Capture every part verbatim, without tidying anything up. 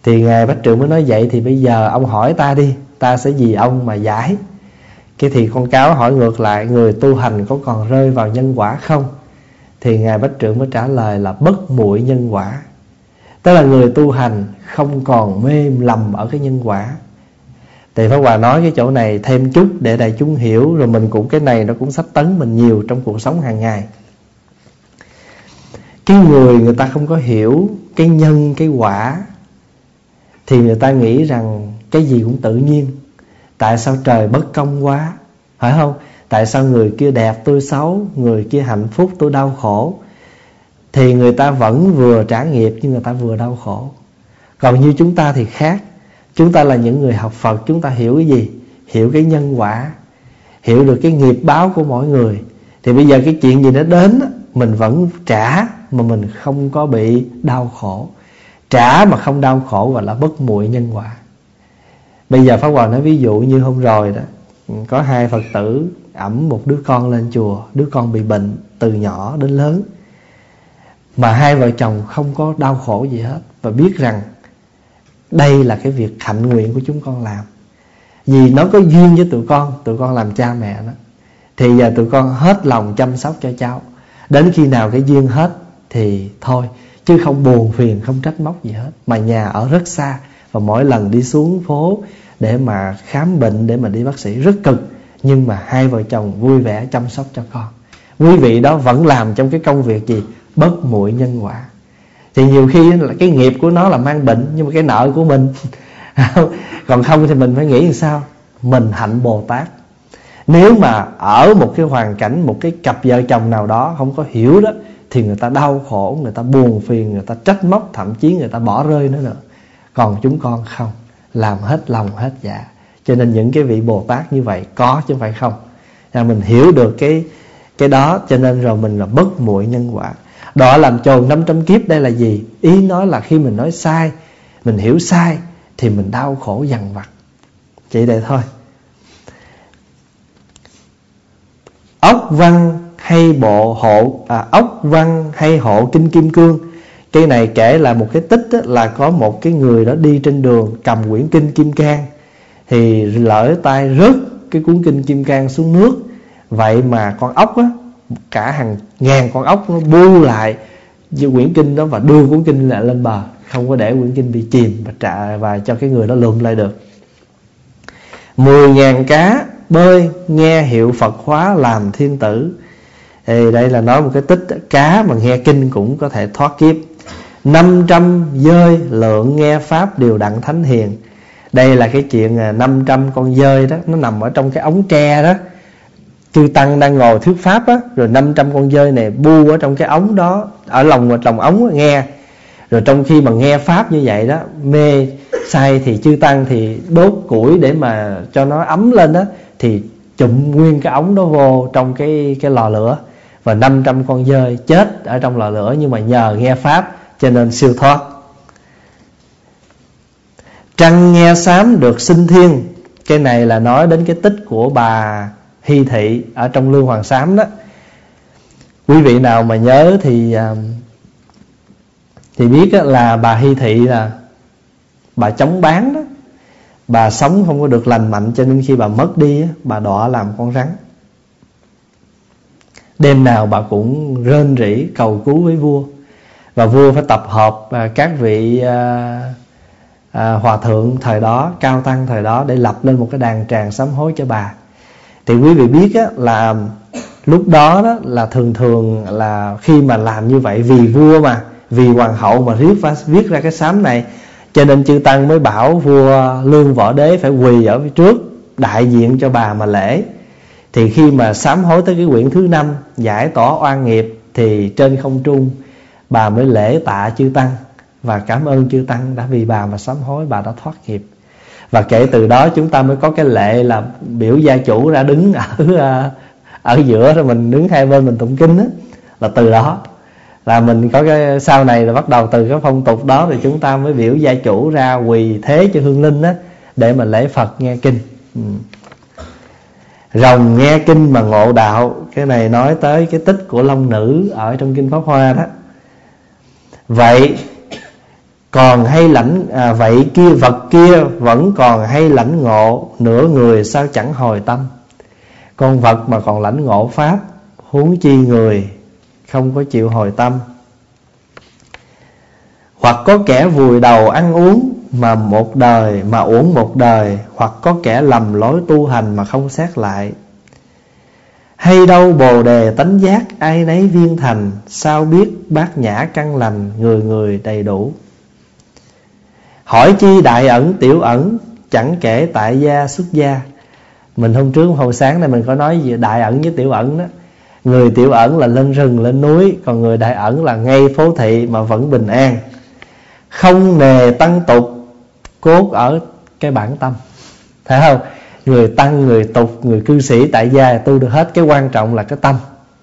Thì Ngài Bách Trượng mới nói vậy thì bây giờ ông hỏi ta đi, ta sẽ vì ông mà giải. Cái thì con cáo hỏi ngược lại, người tu hành có còn rơi vào nhân quả không? Thì Ngài Bách Trượng mới trả lời là bất muội nhân quả. Tức là người tu hành không còn mê lầm ở cái nhân quả. Thì Pháp Hòa nói cái chỗ này thêm chút để đại chúng hiểu, rồi mình cũng cái này nó cũng sách tấn mình nhiều trong cuộc sống hàng ngày. Cái người người ta không có hiểu cái nhân cái quả thì người ta nghĩ rằng cái gì cũng tự nhiên. Tại sao trời bất công quá, phải không? Tại sao người kia đẹp tôi xấu, người kia hạnh phúc tôi đau khổ? Thì người ta vẫn vừa trả nghiệp nhưng người ta vừa đau khổ. Còn như chúng ta thì khác. Chúng ta là những người học Phật, chúng ta hiểu cái gì? Hiểu cái nhân quả, hiểu được cái nghiệp báo của mỗi người. Thì bây giờ cái chuyện gì nó đến mình vẫn trả mà mình không có bị đau khổ. Trả mà không đau khổ gọi là bất muội nhân quả. Bây giờ Pháp Hòa nói ví dụ như hôm rồi đó, có hai Phật tử ẵm một đứa con lên chùa. Đứa con bị bệnh từ nhỏ đến lớn, mà hai vợ chồng không có đau khổ gì hết, và biết rằng đây là cái việc hạnh nguyện của chúng con làm. Vì nó có duyên với tụi con, tụi con làm cha mẹ nó, thì giờ tụi con hết lòng chăm sóc cho cháu. Đến khi nào cái duyên hết thì thôi, chứ không buồn phiền, không trách móc gì hết. Mà nhà ở rất xa, và mỗi lần đi xuống phố để mà khám bệnh, để mà đi bác sĩ rất cực. Nhưng mà hai vợ chồng vui vẻ chăm sóc cho con. Quý vị đó vẫn làm trong cái công việc gì? Bất muội nhân quả. Thì nhiều khi là cái nghiệp của nó là mang bệnh, nhưng mà cái nợ của mình còn không thì mình phải nghĩ làm sao? Mình hạnh Bồ Tát. Nếu mà ở một cái hoàn cảnh, một cái cặp vợ chồng nào đó không có hiểu đó, thì người ta đau khổ, người ta buồn phiền, người ta trách móc, thậm chí người ta bỏ rơi nữa nữa. Còn chúng con không, làm hết lòng hết dạ. Cho nên những cái vị Bồ Tát như vậy có chứ không phải không. Là mình hiểu được cái cái đó, cho nên rồi mình là bất muội nhân quả. Đọa làm chồn năm trăm kiếp đây là gì? Ý nói là khi mình nói sai, mình hiểu sai, thì mình đau khổ dằn vặt. Chỉ vậy thôi. Ốc văn hay bộ hộ à, ốc văn hay hộ kinh kim cương. Cái này kể là một cái tích á, là có một cái người đó đi trên đường cầm quyển kinh Kim Cang, thì lỡ tay rớt cái cuốn kinh Kim Cang xuống nước. Vậy mà con ốc á, cả hàng ngàn con ốc nó bu lại với quyển kinh đó và đưa cuốn kinh lại lên bờ, không có để quyển kinh bị chìm, và trả và cho cái người đó lượm lại được. Mười ngàn cá bơi nghe hiệu Phật hóa làm thiên tử. Thì đây là nói một cái tích, cá mà nghe kinh cũng có thể thoát kiếp. Năm trăm dơi lượng nghe pháp đều đặng thánh hiền. Đây là cái chuyện năm trăm con dơi đó, nó nằm ở trong cái ống tre đó. Chư Tăng đang ngồi thuyết pháp á, rồi năm trăm con dơi này bu ở trong cái ống đó, ở lòng lòng ống nghe. Rồi trong khi mà nghe pháp như vậy đó, mê say, thì chư Tăng thì đốt củi để mà cho nó ấm lên đó, thì chụm nguyên cái ống đó vô trong cái cái lò lửa, và năm trăm con dơi chết ở trong lò lửa, nhưng mà nhờ nghe pháp cho nên siêu thoát. Trăng nghe sám được sinh thiên. Cái này là nói đến cái tích của bà Hy Thị ở trong Lương Hoàng Sám đó. Quý vị nào mà nhớ thì Thì biết là bà Hy Thị là bà chống bán đó. Bà sống không có được lành mạnh, cho nên khi bà mất đi, bà đọa làm con rắn. Đêm nào bà cũng rên rỉ cầu cứu với vua, và vua phải tập hợp các vị à, à, hòa thượng thời đó, cao tăng thời đó, để lập lên một cái đàn tràng sám hối cho bà. Thì quý vị biết á, là lúc đó, đó là thường thường là khi mà làm như vậy vì vua mà, vì hoàng hậu mà viết, viết ra cái sám này, cho nên chư Tăng mới bảo vua Lương Võ Đế phải quỳ ở phía trước đại diện cho bà mà lễ. Thì khi mà sám hối tới cái quyển thứ năm, giải tỏa oan nghiệp, thì trên không trung bà mới lễ tạ chư Tăng và cảm ơn chư Tăng đã vì bà mà sám hối, bà đã thoát nghiệp. Và kể từ đó chúng ta mới có cái lệ là biểu gia chủ ra đứng ở ở giữa, rồi mình đứng hai bên mình tụng kinh đó. Là từ đó là mình có cái, sau này là bắt đầu từ cái phong tục đó, thì chúng ta mới biểu gia chủ ra quỳ thế cho hương linh đó, để mà lễ Phật nghe kinh. ừ. Rồng nghe kinh mà ngộ đạo. Cái này nói tới cái tích của Long Nữ ở trong kinh Pháp Hoa đó. Vậy còn hay lãnh à, vậy kia vật kia vẫn còn hay lãnh ngộ, nửa người sao chẳng hồi tâm. Con vật mà còn lãnh ngộ pháp, huống chi người không có chịu hồi tâm. Hoặc có kẻ vùi đầu ăn uống mà một đời mà uổng một đời, hoặc có kẻ lầm lối tu hành mà không xét lại. Hay đâu bồ đề tánh giác ai nấy viên thành, sao biết bát nhã căn lành người người đầy đủ. Hỏi chi đại ẩn tiểu ẩn, chẳng kể tại gia xuất gia. Mình hôm trước hồi sáng này mình có nói về đại ẩn với tiểu ẩn đó. Người tiểu ẩn là lên rừng lên núi, còn người đại ẩn là ngay phố thị mà vẫn bình an, không nề tăng tục, cốt ở cái bản tâm. Thấy không? Người tăng, người tục, người cư sĩ tại gia tu được hết, cái quan trọng là cái tâm.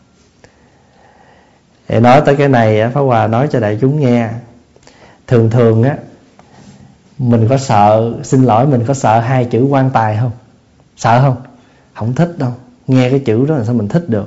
Để nói tới cái này, Pháp Hòa nói cho đại chúng nghe. Thường thường á, mình có sợ, xin lỗi, mình có sợ hai chữ quan tài không? Sợ không? Không thích đâu. Nghe cái chữ đó là sao mình thích được.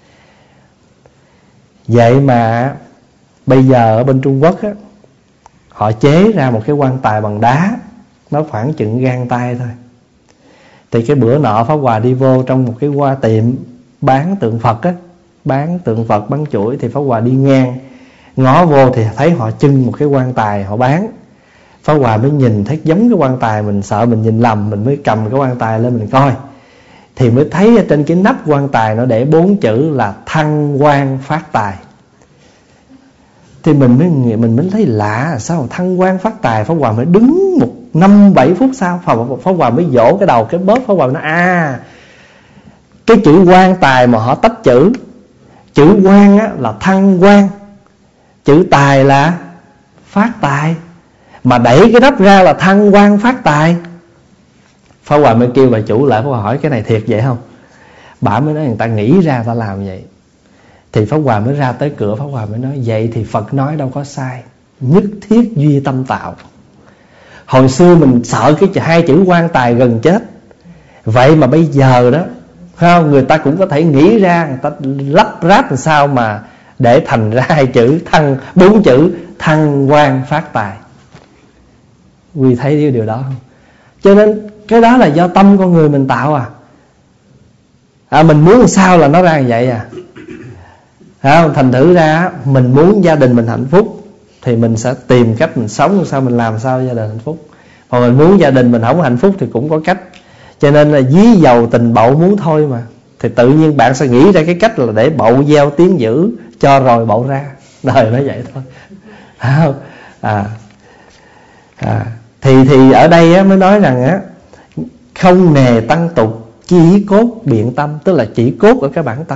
Vậy mà bây giờ ở bên Trung Quốc á, họ chế ra một cái quan tài bằng đá, nó khoảng chừng gang tay thôi. Thì cái bữa nọ Pháp Hòa đi vô trong một cái hoa tiệm bán tượng Phật á, bán tượng Phật, bán chuỗi. Thì Pháp Hòa đi ngang, ngó vô thì thấy họ trưng một cái quan tài họ bán. Pháp Hòa mới nhìn thấy giống cái quan tài, mình sợ mình nhìn lầm, mình mới cầm cái quan tài lên mình coi. Thì mới thấy ở trên cái nắp quan tài nó để bốn chữ là thăng quan phát tài. Thì mình mới mình mới thấy lạ, sao thăng quan phát tài. Pháp Hòa mới đứng một năm bảy phút sau, Pháp Hòa mới vỗ cái đầu cái bóp. Pháp Hòa nói à, cái chữ quan tài mà họ tách chữ, chữ quan á là thăng quan, chữ tài là phát tài, mà đẩy cái nắp ra là thăng quan phát tài. Pháp Hòa mới kêu bà chủ lại, Pháp Hòa hỏi cái này thiệt vậy không? Bà mới nói người ta nghĩ ra, người ta làm vậy. Thì Pháp Hòa mới ra tới cửa, Pháp Hòa mới nói vậy thì Phật nói đâu có sai, nhất thiết duy tâm tạo. Hồi xưa mình sợ cái hai chữ quan tài gần chết, vậy mà bây giờ đó, không, người ta cũng có thể nghĩ ra, người ta lắp ráp làm sao mà để thành ra hai chữ thăng, bốn chữ thăng quan phát tài. Quý thấy điều đó không? Cho nên cái đó là do tâm con người mình tạo à. à mình muốn sao là nó ra như vậy à. Không? Thành thử ra mình muốn gia đình mình hạnh phúc thì mình sẽ tìm cách mình sống sao, mình làm sao gia đình hạnh phúc. Mà mình muốn gia đình mình không hạnh phúc thì cũng có cách. Cho nên là dí dầu tình bậu muốn thôi mà, thì tự nhiên bạn sẽ nghĩ ra cái cách là để bậu gieo tiếng dữ, cho rồi bậu ra. Đời nó vậy thôi. Không? À, à, thì, thì ở đây á, mới nói rằng á, không nề tăng tục, chỉ cốt biện tâm. Tức là chỉ cốt ở cái bản tâm.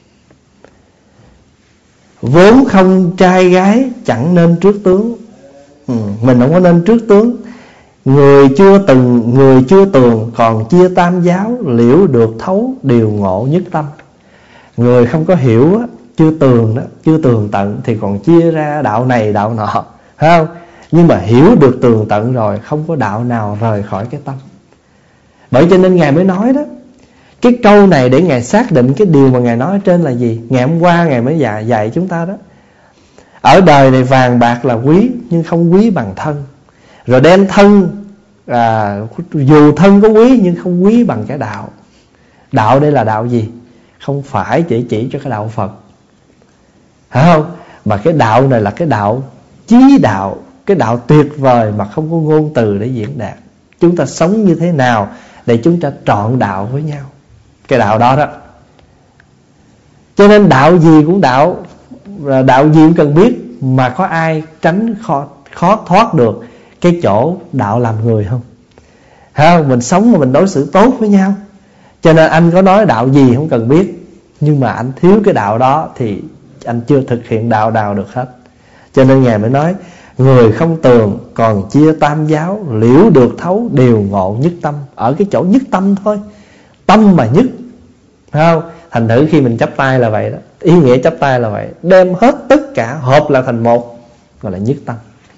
Vốn không trai gái chẳng nên trước tướng. ừ, Mình không có nên trước tướng. Người chưa từng, người chưa tường còn chia tam giáo, liễu được thấu điều ngộ nhất tâm. Người không có hiểu, chưa tường đó, chưa tường tận thì còn chia ra đạo này đạo nọ, phải không? Nhưng mà hiểu được tường tận rồi, không có đạo nào rời khỏi cái tâm. Bởi cho nên Ngài mới nói đó, cái câu này để Ngài xác định cái điều mà Ngài nói ở trên là gì. Ngày hôm qua Ngài mới dạy, dạy chúng ta đó. Ở đời này vàng bạc là quý, nhưng không quý bằng thân. Rồi đem thân, à, dù thân có quý nhưng không quý bằng cái đạo. Đạo đây là đạo gì? Không phải chỉ chỉ cho cái đạo Phật, phải không? Mà cái đạo này là cái đạo chí đạo, cái đạo tuyệt vời mà không có ngôn từ để diễn đạt. Chúng ta sống như thế nào để chúng ta trọn đạo với nhau, cái đạo đó đó. Cho nên đạo gì cũng đạo, đạo gì cũng cần biết. Mà có ai tránh khó, khó thoát được cái chỗ đạo làm người không? Hay không? Mình sống mà mình đối xử tốt với nhau. Cho nên anh có nói đạo gì không cần biết, nhưng mà anh thiếu cái đạo đó thì anh chưa thực hiện đạo nào được hết. Cho nên Ngài mới nói, người không tường còn chia tam giáo, liễu được thấu điều ngộ nhất tâm. Ở cái chỗ nhất tâm thôi, tâm mà nhất, phải không? Thành thử khi mình chắp tay là vậy đó. Ý nghĩa chắp tay là vậy, đem hết tất cả hợp lại thành một, gọi là nhất tâm.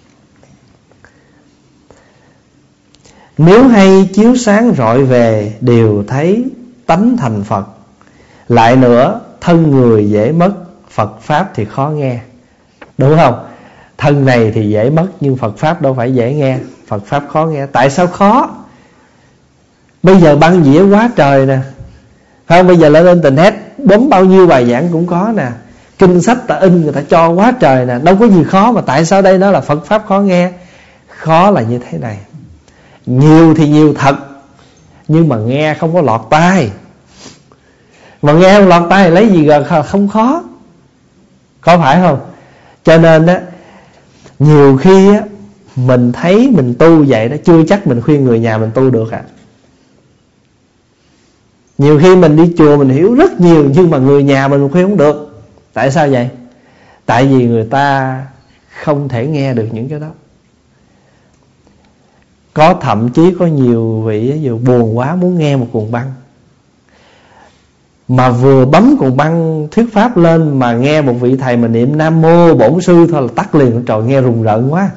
Nếu hay chiếu sáng rọi về, đều thấy tánh thành Phật. Lại nữa thân người dễ mất, Phật Pháp thì khó nghe. Đúng không? Thân này thì dễ mất, nhưng Phật Pháp đâu phải dễ nghe. Phật Pháp khó nghe. Tại sao khó? Bây giờ băng dĩa quá trời nè, phải không? Bây giờ lên internet bấm bao nhiêu bài giảng cũng có nè, kinh sách ta in người ta cho quá trời nè, đâu có gì khó. Mà tại sao đây nó là Phật Pháp khó nghe? Khó là như thế này. Nhiều thì nhiều thật, nhưng mà nghe không có lọt tai. Mà nghe không lọt tai thì lấy gì gần không khó, có phải không? Cho nên á, nhiều khi á, mình thấy mình tu vậy đó, chưa chắc mình khuyên người nhà mình tu được à. Nhiều khi mình đi chùa mình hiểu rất nhiều, nhưng mà người nhà mình khuyên không được. Tại sao vậy? Tại vì người ta không thể nghe được những cái đó. Có thậm chí có nhiều vị ví dụ buồn quá muốn nghe một cuồng băng, mà vừa bấm cuồng băng thuyết pháp lên mà nghe một vị thầy mà niệm Nam Mô Bổn Sư thôi là tắt liền. Trời, nghe rùng rợn quá.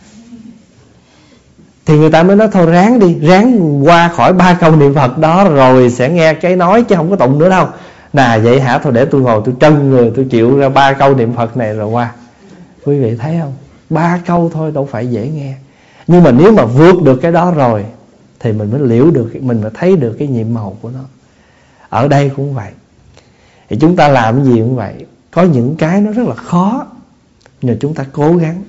Thì người ta mới nói thôi ráng đi, ráng qua khỏi ba câu niệm Phật đó rồi sẽ nghe cái nói chứ không có tụng nữa đâu. Nà vậy hả, thôi để tôi ngồi tôi trân người, tôi chịu ra ba câu niệm Phật này rồi qua. Quý vị thấy không? Ba câu thôi đâu phải dễ nghe. Nhưng mà nếu mà vượt được cái đó rồi thì mình mới liễu được, mình mới thấy được cái nhiệm màu của nó. Ở đây cũng vậy. Thì chúng ta làm cái gì cũng vậy. Có những cái nó rất là khó, nhưng chúng ta cố gắng.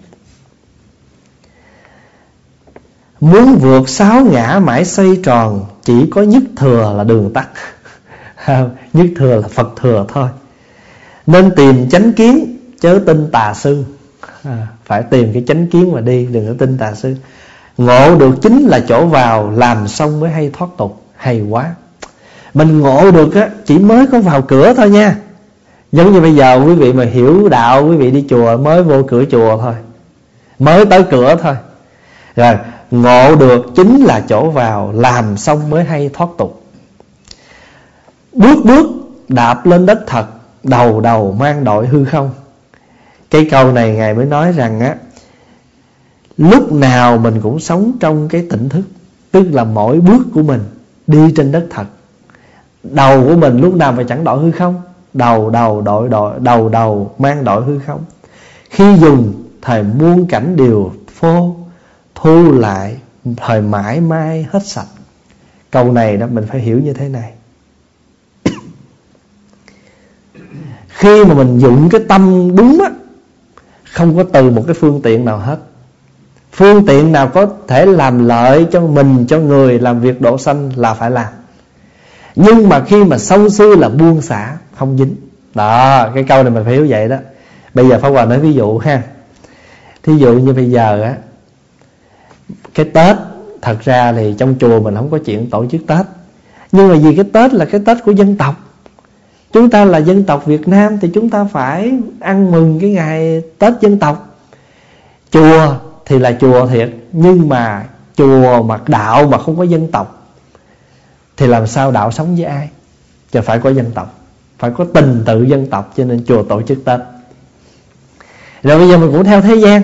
Muốn vượt sáu ngã mãi xoay tròn, chỉ có nhất thừa là đường tắt. Nhất thừa là Phật thừa thôi. Nên tìm chánh kiến, chớ tin tà sư. à, Phải tìm cái chánh kiến mà đi, đừng có tin tà sư. Ngộ được chính là chỗ vào, làm xong mới hay thoát tục. Hay quá. Mình ngộ được á, chỉ mới có vào cửa thôi nha. Giống như bây giờ quý vị mà hiểu đạo, quý vị đi chùa mới vô cửa chùa thôi, mới tới cửa thôi. Rồi ngộ được chính là chỗ vào, làm xong mới hay thoát tục. Bước bước đạp lên đất thật, đầu đầu mang đội hư không. Cái câu này Ngài mới nói rằng á, lúc nào mình cũng sống trong cái tỉnh thức, tức là mỗi bước của mình đi trên đất thật. Đầu của mình lúc nào phải chẳng đội hư không. Đầu đầu đội đội đầu đầu mang đội hư không. Khi dùng thời muôn cảnh đều phô, thu lại thời mãi mai hết sạch. Câu này đó mình phải hiểu như thế này. Khi mà mình dụng cái tâm đúng á, không có từ một cái phương tiện nào hết. Phương tiện nào có thể làm lợi cho mình, cho người, làm việc độ sanh là phải làm. Nhưng mà khi mà sâu xuôi là buông xả, không dính. Đó, cái câu này mình phải hiểu vậy đó. Bây giờ Pháp Hòa nói ví dụ ha. Thí dụ như bây giờ á, cái Tết, thật ra thì trong chùa mình không có chuyện tổ chức Tết. Nhưng mà vì cái Tết là cái Tết của dân tộc, chúng ta là dân tộc Việt Nam thì chúng ta phải ăn mừng cái ngày Tết dân tộc. Chùa thì là chùa thiệt, nhưng mà chùa mà đạo mà không có dân tộc thì làm sao đạo sống với ai? Chứ phải có dân tộc, phải có tình tự dân tộc, cho nên chùa tổ chức Tết. Rồi bây giờ mình cũng theo thế gian.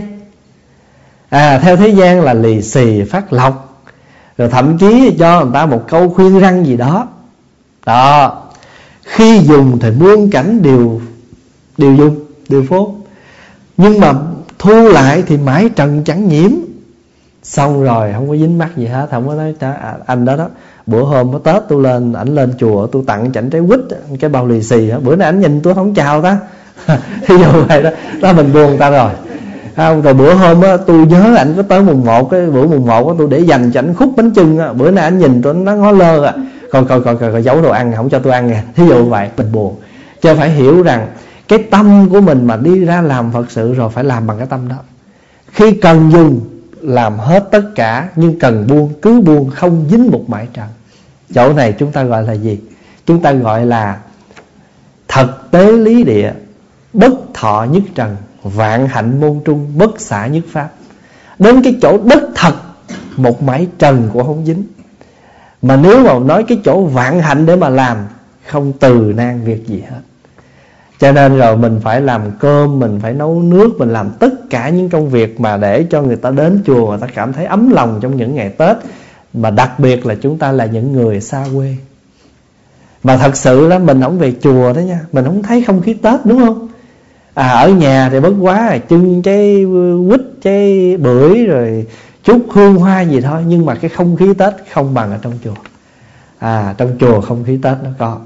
À, theo thế gian là lì xì phát lộc, rồi thậm chí cho người ta một câu khuyên răn gì đó. Đó, khi dùng thì muôn cảnh đều đều dùng, đều phốt. Nhưng mà thu lại thì mãi trần chẳng nhiễm. Xong rồi không có dính mắc gì hết. Không có nói à, anh đó đó, bữa hôm có Tết tôi lên, ảnh lên chùa tôi tặng chảnh trái quýt, cái bao lì xì. Bữa nay ảnh nhìn tôi không chào ta. Thí dụ vậy đó, đó mình buồn ta rồi. Không, rồi bữa hôm á, tôi nhớ ảnh có tới mùng một, cái bữa mùng một á, tôi để dành cho ảnh khúc bánh chưng á. Bữa nay ảnh nhìn tôi nó ngó lơ à. Coi coi coi coi giấu đồ ăn không cho tôi ăn nè. Thí dụ vậy, mình buồn. Chứ phải hiểu rằng cái tâm của mình mà đi ra làm Phật sự rồi phải làm bằng cái tâm đó. Khi cần dùng làm hết tất cả, nhưng cần buông cứ buông, không dính một mảy trần. Chỗ này chúng ta gọi là gì? Chúng ta gọi là thật tế lý địa, bất thọ nhất trần, vạn hạnh môn trung, bất xả nhất pháp. Đến cái chỗ đất thật, một mảy trần cũng không dính. Mà nếu mà nói cái chỗ vạn hạnh để mà làm, không từ nan việc gì hết. Cho nên rồi mình phải làm cơm, mình phải nấu nước, mình làm tất cả những công việc mà để cho người ta đến chùa, người ta cảm thấy ấm lòng trong những ngày Tết. Mà đặc biệt là chúng ta là những người xa quê. Mà thật sự là mình không về chùa đó nha, mình không thấy không khí Tết, đúng không? À ở nhà thì bất quá là trưng trái quýt, trái bưởi rồi chút hương hoa gì thôi, nhưng mà cái không khí Tết không bằng ở trong chùa. À trong chùa không khí Tết nó có.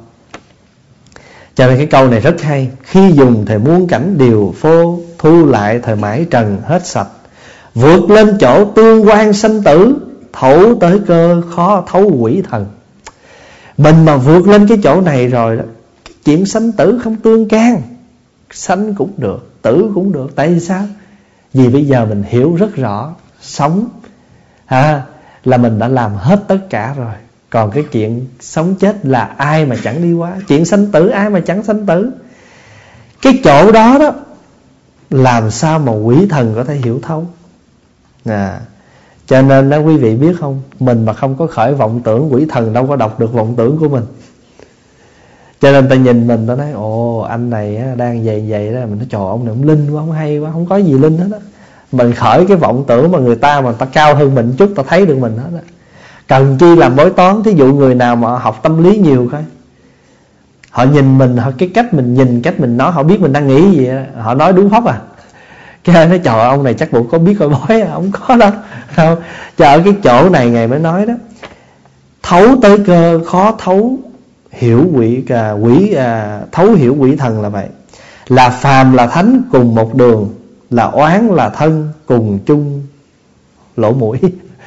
Cho nên cái câu này rất hay. Khi dùng thì muôn cảnh đều phô, thu lại thời mãi trần hết sạch. Vượt lên chỗ tương quan sanh tử, thấu tới cơ khó thấu quỷ thần. Mình mà vượt lên cái chỗ này rồi đó, cái chuyện sanh tử không tương can. Sanh cũng được, tử cũng được. Tại vì sao? Vì bây giờ mình hiểu rất rõ, sống à, là mình đã làm hết tất cả rồi. Còn cái chuyện sống chết là ai mà chẳng đi qua. Chuyện sanh tử ai mà chẳng sanh tử. Cái chỗ đó đó, làm sao mà quỷ thần có thể hiểu thấu à. Cho nên đó quý vị biết không, mình mà không có khởi vọng tưởng, quỷ thần đâu có đọc được vọng tưởng của mình. Cho nên ta nhìn mình, ta nói ồ anh này á, đang vậy vậy đó. Mình nói trời, ông này ông linh quá, ông hay quá, không có gì linh hết á. Mình khởi cái vọng tưởng mà người ta mà ta cao hơn mình chút, ta thấy được mình hết á. Cần chi làm bói toán. Thí dụ người nào mà học tâm lý nhiều coi, họ nhìn mình, họ cái cách mình nhìn, cách mình nói, họ biết mình đang nghĩ gì đó, họ nói đúng hóc à. Cái nói trời, ông này chắc bộ có biết coi bói à. Không có đâu, không. Chờ ở cái chỗ này Ngài mới nói đó, thấu tới cơ khó thấu hiểu quỷ à, quỷ à, thấu hiểu quỷ thần là vậy. Là phàm là thánh cùng một đường, là oán là thân cùng chung lỗ mũi.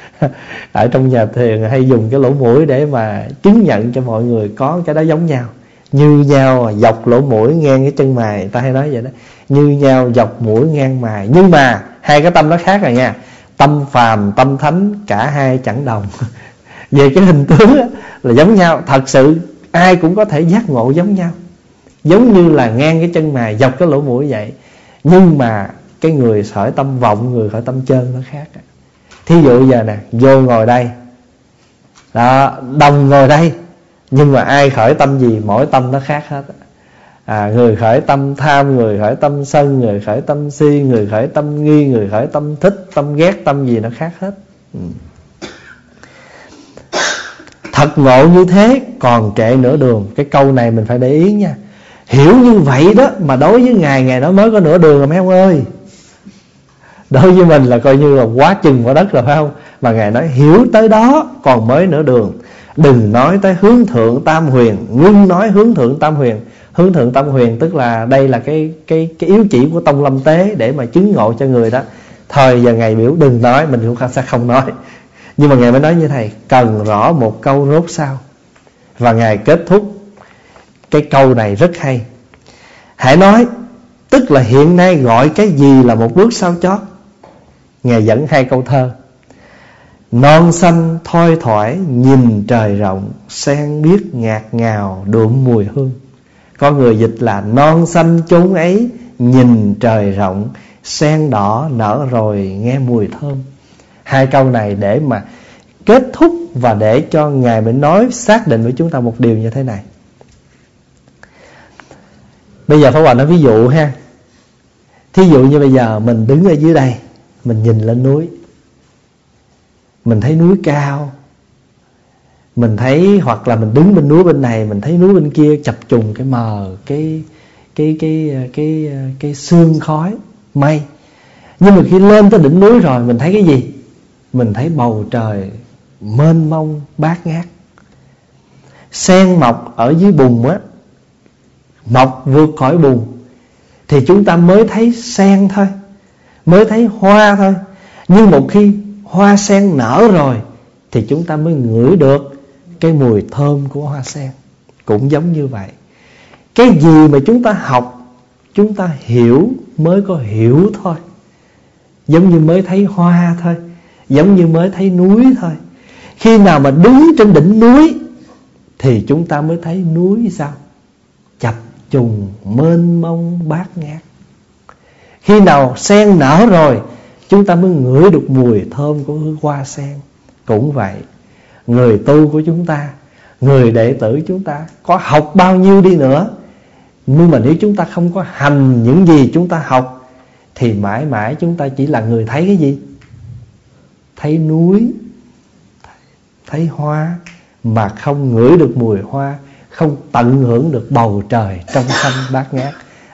Ở trong nhà thiền hay dùng cái lỗ mũi để mà chứng nhận cho mọi người có cái đó giống nhau. Như nhau dọc lỗ mũi ngang cái chân mày, ta hay nói vậy đó. Như nhau dọc mũi ngang mày. Nhưng mà hai cái tâm nó khác rồi nha. Tâm phàm, tâm thánh cả hai chẳng đồng. Về cái hình tướng là giống nhau. Thật sự ai cũng có thể giác ngộ giống nhau, giống như là ngang cái chân mày dọc cái lỗ mũi vậy. Nhưng mà cái người khởi tâm vọng, người khởi tâm chân nó khác. Thí dụ giờ nè, vô ngồi đây đó, đồng ngồi đây, nhưng mà ai khởi tâm gì, mỗi tâm nó khác hết à. Người khởi tâm tham, người khởi tâm sân, người khởi tâm si, người khởi tâm nghi, người khởi tâm thích, tâm ghét, tâm gì nó khác hết. ừ. Thật ngộ như thế còn trệ nửa đường. Cái câu này mình phải để ý nha. Hiểu như vậy đó mà đối với Ngài, Ngài đó mới có nửa đường rồi mấy ông ơi. Đối với mình là coi như là quá chừng quá đất rồi phải không. Mà Ngài nói hiểu tới đó còn mới nửa đường. Đừng nói tới hướng thượng tam huyền, ngưng nói hướng thượng tam huyền. Hướng thượng tam huyền tức là đây là cái cái cái yếu chỉ của tông lâm tế để mà chứng ngộ cho người đó. Thời giờ Ngài biểu đừng nói, mình cũng sẽ không nói. Nhưng mà Ngài mới nói như thầy, cần rõ một câu rốt sao. Và Ngài kết thúc cái câu này rất hay. Hãy nói, tức là hiện nay gọi cái gì là một bước sau chót. Ngài dẫn hai câu thơ. Non xanh thoi thoải nhìn trời rộng, sen biếc ngạt ngào đượm mùi hương. Có người dịch là non xanh chốn ấy nhìn trời rộng, sen đỏ nở rồi nghe mùi thơm. Hai câu này để mà kết thúc và để cho Ngài mới nói xác định với chúng ta một điều như thế này. Bây giờ Pháp Hòa nói ví dụ ha. Thí dụ như bây giờ mình đứng ở dưới đây, mình nhìn lên núi, mình thấy núi cao, mình thấy, hoặc là mình đứng bên núi bên này, mình thấy núi bên kia chập trùng cái mờ, cái cái cái cái cái, cái sương khói mây. Nhưng mà khi lên tới đỉnh núi rồi mình thấy cái gì? Mình thấy bầu trời mênh mông bát ngát. Sen mọc ở dưới bùn á, mọc vượt khỏi bùn, thì chúng ta mới thấy sen thôi, mới thấy hoa thôi. Nhưng một khi hoa sen nở rồi thì chúng ta mới ngửi được cái mùi thơm của hoa sen. Cũng giống như vậy, cái gì mà chúng ta học, chúng ta hiểu mới có hiểu thôi. Giống như mới thấy hoa thôi, giống như mới thấy núi thôi. Khi nào mà đứng trên đỉnh núi thì chúng ta mới thấy núi sao? Chập trùng mênh mông bát ngát. Khi nào sen nở rồi chúng ta mới ngửi được mùi thơm của hoa sen. Cũng vậy, người tu của chúng ta, người đệ tử chúng ta, có học bao nhiêu đi nữa, nhưng mà nếu chúng ta không có hành những gì chúng ta học thì mãi mãi chúng ta chỉ là người thấy cái gì? Thấy núi, thấy hoa, mà không ngửi được mùi hoa, không tận hưởng được bầu trời trong xanh bát ngát.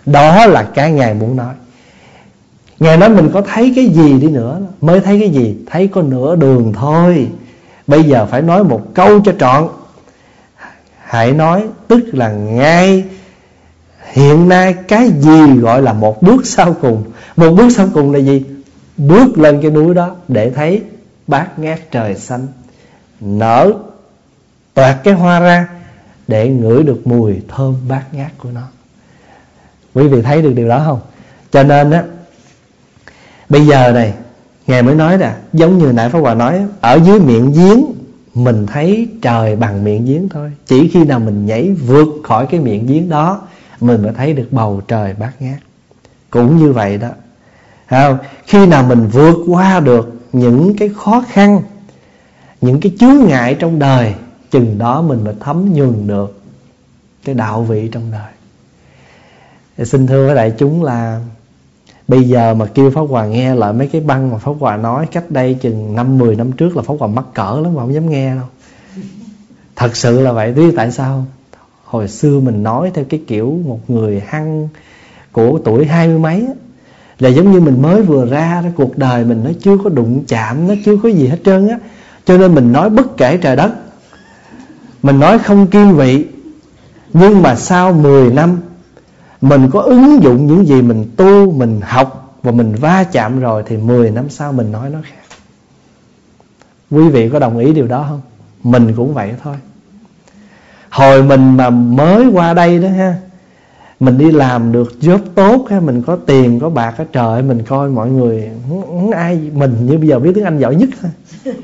Đó là cái Ngài muốn nói. Ngài nói mình có thấy cái gì đi nữa, mới thấy cái gì? Thấy có nửa đường thôi. Bây giờ phải nói một câu cho trọn. Hãy nói, tức là ngay hiện nay cái gì gọi là một bước sau cùng? Một bước sau cùng là gì? Bước lên cái núi đó để thấy bát ngát trời xanh, nở toạt cái hoa ra, để ngửi được mùi thơm bát ngát của nó. Quý vị thấy được điều đó không? Cho nên á, bây giờ này Ngài mới nói nè, giống như nãy Pháp Hòa nói, ở dưới miệng giếng mình thấy trời bằng miệng giếng thôi. Chỉ khi nào mình nhảy vượt khỏi cái miệng giếng đó, mình mới thấy được bầu trời bát ngát. Cũng như vậy đó, không? Khi nào mình vượt qua được những cái khó khăn, những cái chướng ngại trong đời, chừng đó mình mới thấm nhuần được cái đạo vị trong đời. Thì xin thưa với đại chúng là bây giờ mà kêu Pháp Hòa nghe lại mấy cái băng mà Pháp Hòa nói cách đây chừng năm mười năm trước là Pháp Hòa mắc cỡ lắm, mà không dám nghe đâu. Thật sự là vậy. Biết tại sao? Hồi xưa mình nói theo cái kiểu một người hăng của tuổi hai mươi mấy á, là giống như mình mới vừa ra đó, cuộc đời mình nó chưa có đụng chạm, nó chưa có gì hết trơn á. Cho nên mình nói bất kể trời đất, mình nói không kiên vị. Nhưng mà sau mười năm mình có ứng dụng những gì mình tu, mình học và mình va chạm rồi, thì mười năm sau mình nói nó khác. Quý vị có đồng ý điều đó không? Mình cũng vậy thôi. Hồi mình mà mới qua đây đó ha, mình đi làm được job tốt ha, mình có tiền có bạc á, trời ơi, mình coi mọi người không ai mình như bây giờ biết tiếng Anh giỏi nhất thôi.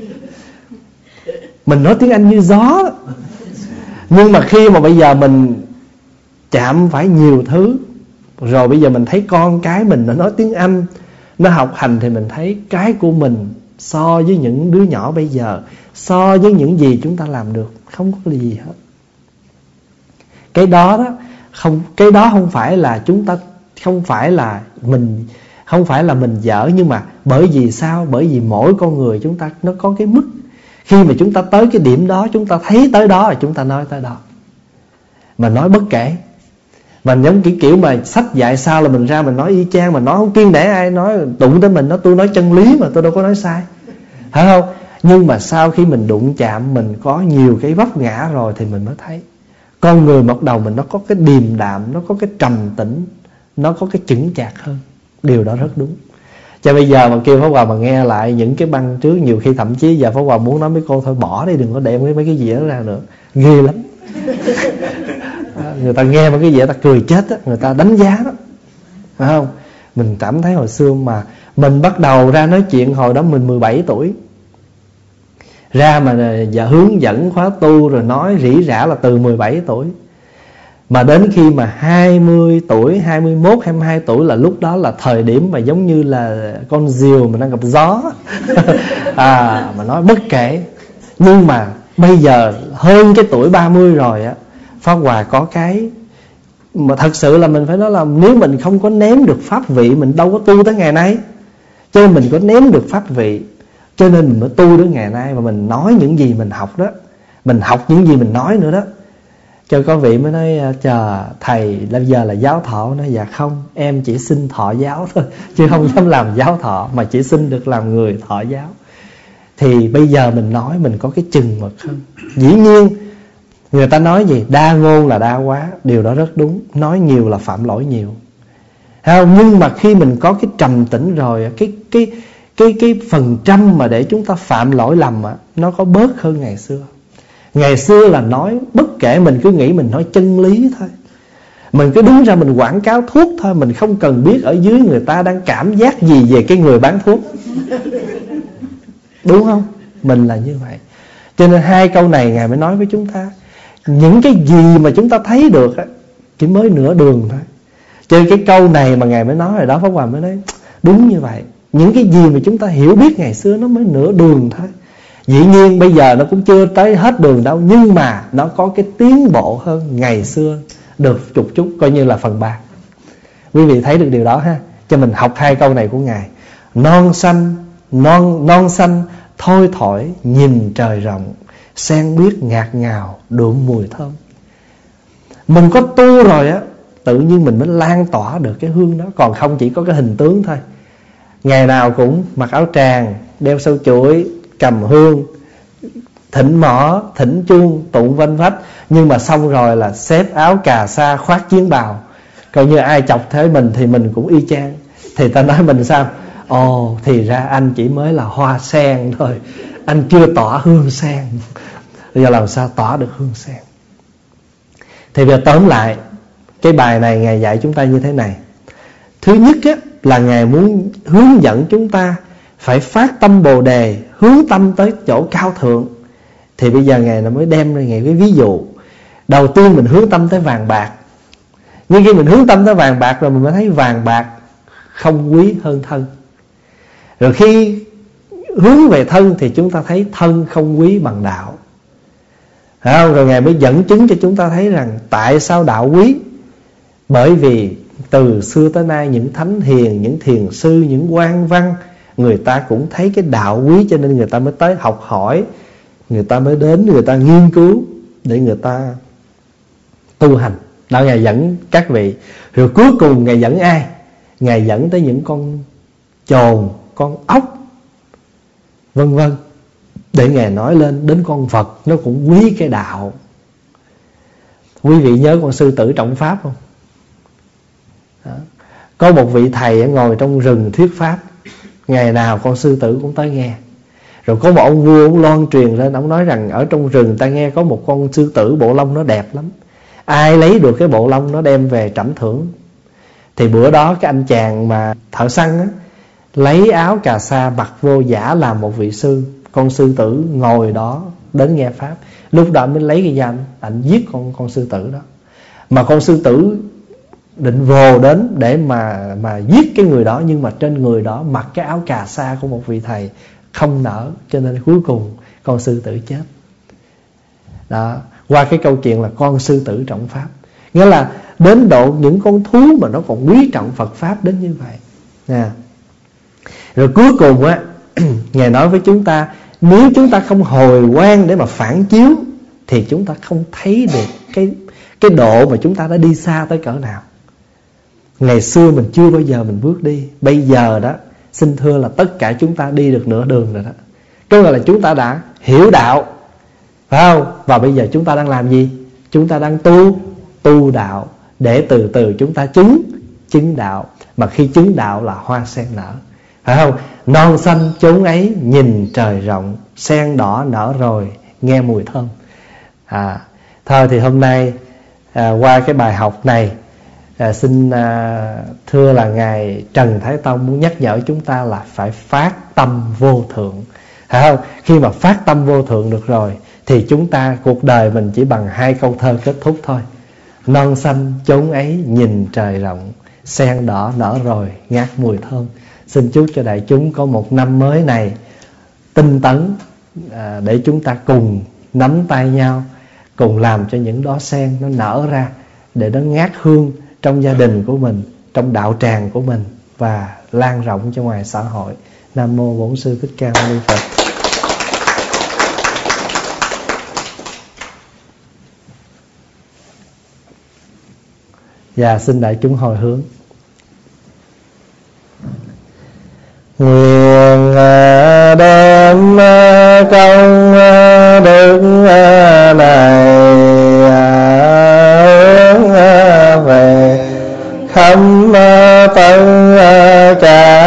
Mình nói tiếng Anh như gió. Nhưng mà khi mà bây giờ mình chạm phải nhiều thứ, rồi bây giờ mình thấy con cái mình nó nói tiếng Anh, nó học hành, thì mình thấy cái của mình so với những đứa nhỏ bây giờ, so với những gì chúng ta làm được, không có gì hết. Cái đó đó không, cái đó không phải là chúng ta, không phải là mình, không phải là mình dở, nhưng mà bởi vì sao? Bởi vì mỗi con người chúng ta nó có cái mức. Khi mà chúng ta tới cái điểm đó, chúng ta thấy tới đó là chúng ta nói tới đó, mà nói bất kể. Mà giống kiểu kiểu mà sách dạy sao là mình ra mình nói y chang, mà nói không kiên để ai nói đụng tới mình, nó tôi nói chân lý mà, tôi đâu có nói sai, phải không? Nhưng mà sau khi mình đụng chạm, mình có nhiều cái vấp ngã rồi, thì mình mới thấy con người bắt đầu mình nó có cái điềm đạm, nó có cái trầm tĩnh, nó có cái chững chạc hơn. Điều đó rất đúng. Cho bây giờ mà kêu Pháp Hòa mà nghe lại những cái băng trước, nhiều khi thậm chí giờ Pháp Hòa muốn nói với cô thôi bỏ đi, đừng có đem mấy cái gì đó ra nữa, ghê lắm. Người ta nghe mấy cái gì đó, ta cười chết á, người ta đánh giá đó, phải không? Mình cảm thấy hồi xưa mà mình bắt đầu ra nói chuyện hồi đó mình mười bảy tuổi, ra mà giờ hướng dẫn khóa tu rồi nói rỉ rả là từ mười bảy tuổi. Mà đến khi mà hai mươi tuổi, hai mươi mốt, hai mươi hai tuổi là lúc đó là thời điểm mà giống như là con diều mà đang gặp gió. À, mà nói bất kể. Nhưng mà bây giờ hơn cái tuổi ba mươi rồi á, Pháp Hòa có cái mà thật sự là mình phải nói là nếu mình không có nếm được pháp vị, mình đâu có tu tới ngày nay. Cho nên mình có nếm được pháp vị, cho nên mình mới tu đến ngày nay. Và mình nói những gì mình học đó, mình học những gì mình nói nữa đó. Cho có vị mới nói chờ thầy bây giờ là giáo thọ. Nói dạ không, em chỉ xin thọ giáo thôi, chứ không dám làm giáo thọ, mà chỉ xin được làm người thọ giáo. Thì bây giờ mình nói mình có cái chừng mực hơn. Dĩ nhiên người ta nói gì đa ngôn là đa quá, điều đó rất đúng. Nói nhiều là phạm lỗi nhiều, không? Nhưng mà khi mình có cái trầm tĩnh rồi, Cái cái cái cái phần trăm mà để chúng ta phạm lỗi lầm á, nó có bớt hơn ngày xưa. Ngày xưa là nói bất kể, mình cứ nghĩ mình nói chân lý thôi, mình cứ đứng ra mình quảng cáo thuốc thôi, mình không cần biết ở dưới người ta đang cảm giác gì về cái người bán thuốc. Đúng không? Mình là như vậy. Cho nên hai câu này Ngài mới nói với chúng ta, những cái gì mà chúng ta thấy được á, chỉ mới nửa đường thôi. Cho nên cái câu này mà Ngài mới nói rồi đó, Pháp Hòa mới nói đúng như vậy. Những cái gì mà chúng ta hiểu biết ngày xưa nó mới nửa đường thôi. Dĩ nhiên bây giờ nó cũng chưa tới hết đường đâu, nhưng mà nó có cái tiến bộ hơn ngày xưa được chút chút, coi như là phần ba. Quý vị thấy được điều đó ha. Cho mình học hai câu này của Ngài. Non xanh, non, non xanh thôi thổi nhìn trời rộng, sen biếc ngạt ngào đượm mùi thơm. Mình có tu rồi á, tự nhiên mình mới lan tỏa được cái hương đó. Còn không chỉ có cái hình tướng thôi, ngày nào cũng mặc áo tràng, đeo sâu chuỗi, cầm hương, thỉnh mõ, thỉnh chuông, tụng vanh vách, nhưng mà xong rồi là xếp áo cà sa, khoác chiến bào, coi như ai chọc thế mình thì mình cũng y chang. Thì ta nói mình sao? Ồ, thì ra anh chỉ mới là hoa sen thôi, anh chưa tỏa hương sen. Bây giờ làm sao tỏa được hương sen? Thì bây giờ tóm lại cái bài này Ngài dạy chúng ta như thế này. Thứ nhất á, là Ngài muốn hướng dẫn chúng ta phải phát tâm Bồ Đề, hướng tâm tới chỗ cao thượng. Thì bây giờ Ngài mới đem ra Ngài cái ví dụ. Đầu tiên mình hướng tâm tới vàng bạc, nhưng khi mình hướng tâm tới vàng bạc rồi mình mới thấy vàng bạc không quý hơn thân. Rồi khi hướng về thân thì chúng ta thấy thân không quý bằng đạo. Không? Rồi Ngài mới dẫn chứng cho chúng ta thấy rằng tại sao đạo quý. Bởi vì từ xưa tới nay những thánh hiền, những thiền sư, những quan văn, người ta cũng thấy cái đạo quý, cho nên người ta mới tới học hỏi, người ta mới đến, người ta nghiên cứu để người ta tu hành. Đó, Ngài dẫn các vị. Rồi cuối cùng Ngài dẫn ai? Ngài dẫn tới những con chồn, con ốc, vân vân, để Ngài nói lên đến con vật nó cũng quý cái đạo. Quý vị nhớ con sư tử Trọng Pháp không? Đó. Có một vị thầy ngồi trong rừng thuyết pháp, ngày nào con sư tử cũng tới nghe. Rồi có một ông vua, ông loan truyền lên, ông nói rằng ở trong rừng ta nghe có một con sư tử bộ lông nó đẹp lắm, ai lấy được cái bộ lông nó đem về trẩm thưởng. Thì bữa đó cái anh chàng mà thợ săn á, lấy áo cà sa mặc vô giả làm một vị sư. Con sư tử ngồi đó đến nghe pháp. Lúc đó mới lấy cái danh, anh giết con con sư tử đó. Mà con sư tử định vồ đến để mà mà giết cái người đó, nhưng mà trên người đó mặc cái áo cà sa của một vị thầy, không nở, cho nên cuối cùng con sư tử chết. Đó, qua cái câu chuyện là con sư tử Trọng Pháp. Nghĩa là đến độ những con thú mà nó còn quý trọng Phật Pháp đến như vậy nè. Rồi cuối cùng á, Ngài nói với chúng ta, nếu chúng ta không hồi quang để mà phản chiếu thì chúng ta không thấy được cái, cái độ mà chúng ta đã đi xa tới cỡ nào. Ngày xưa mình chưa bao giờ mình bước đi, bây giờ đó xin thưa là tất cả chúng ta đi được nửa đường rồi đó. Có nghĩa là chúng ta đã hiểu đạo, phải không? Và bây giờ chúng ta đang làm gì? Chúng ta đang tu, tu đạo, để từ từ chúng ta chứng, chứng đạo. Mà khi chứng đạo là hoa sen nở, phải không? Non xanh chốn ấy nhìn trời rộng, sen đỏ nở rồi nghe mùi thơm. à, Thôi thì hôm nay à, qua cái bài học này, à, xin à, thưa là Ngài Trần Thái Tông muốn nhắc nhở chúng ta là phải phát tâm vô thượng, phải không? Khi mà phát tâm vô thượng được rồi thì chúng ta, cuộc đời mình chỉ bằng hai câu thơ kết thúc thôi. Non xanh chốn ấy nhìn trời rộng, sen đỏ nở rồi ngát mùi thơm. Xin chúc cho đại chúng có một năm mới này tinh tấn, à, để chúng ta cùng nắm tay nhau, cùng làm cho những đóa sen nó nở ra, để nó ngát hương trong gia đình của mình, trong đạo tràng của mình, và lan rộng cho ngoài xã hội. Nam mô Bổn Sư Thích Ca Mâu Ni Phật. Và xin đại chúng hồi hướng. Nguyện đem công đức này hướng về khắp tất cả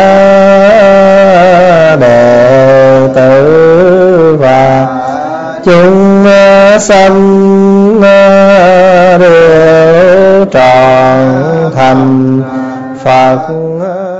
đệ tử và chúng sanh đều trọn thành Phật.